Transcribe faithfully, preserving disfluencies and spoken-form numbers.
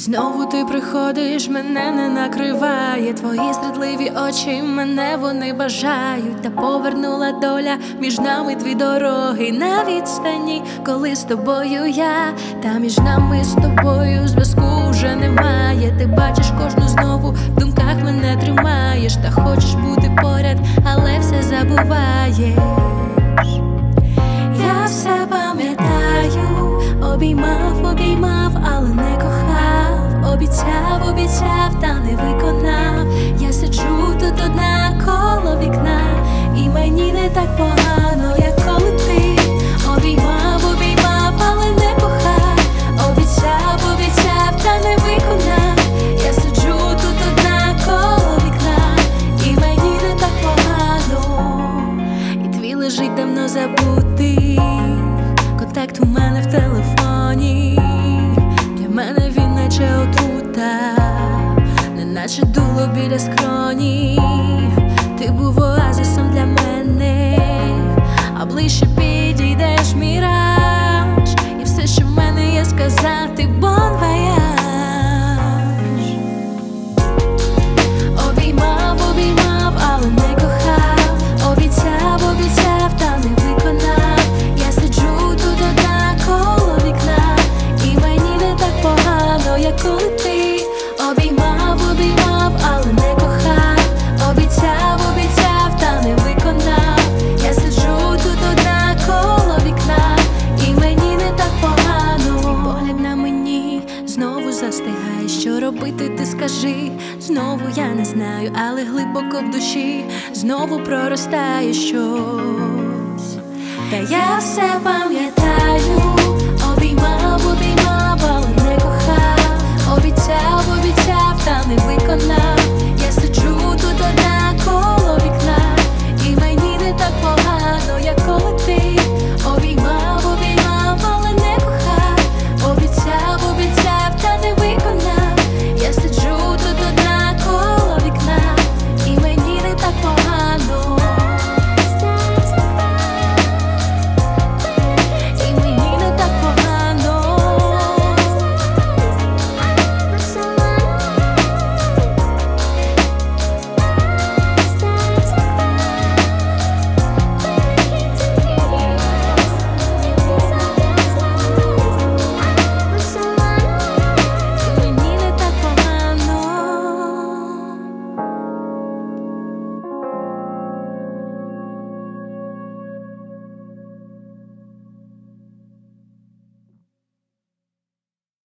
Знову ти приходиш, мене не накриває. Твої зрадливі очі, мене вони бажають. Та повернула доля між нами дві дороги на відстані, коли з тобою я, та між нами з тобою зв'язку вже немає. Ти бачиш кожну знову, в думках мене тримаєш, та хочеш бути поряд, але все забуваєш. Я все пам'ятаю, обіймав, обіймав, але не кохав. Обіцяв, обіцяв, та не виконав. Я сиджу тут одна коло вікна, і мені не так погано, як коли ти обіймав, обіймав, але не кохав. Обіцяв, обіцяв, та не виконав. Я сиджу тут одна коло вікна, і мені не так погано. І твій лежить давно забутий контакт у мене в телефоні. Для мене він наче отрута, неначе дуло біля скроні. Ти був оазисом для мене, а ближче підійдеш міраж. І все, що в мене є сказати, бон вояж. Обіймав, обіймав, але не кохав. Обіцяв, обіцяв, та не виконав. Я сиджу тут одна коло вікна, і мені не так погано, як коли ти обіймав, обіймав, але не кохав. Обіцяв, обіцяв, та не виконав. Я сиджу тут одна коло вікна, і мені не так погано. Твій погляд на мені знову застигає. Що робити, ти скажи. Знову я не знаю, але глибоко в душі знову проростає щось. Та я все пам'ятаю, обіймав, обіймав, але не кохав. Обіцяв, обіцяв,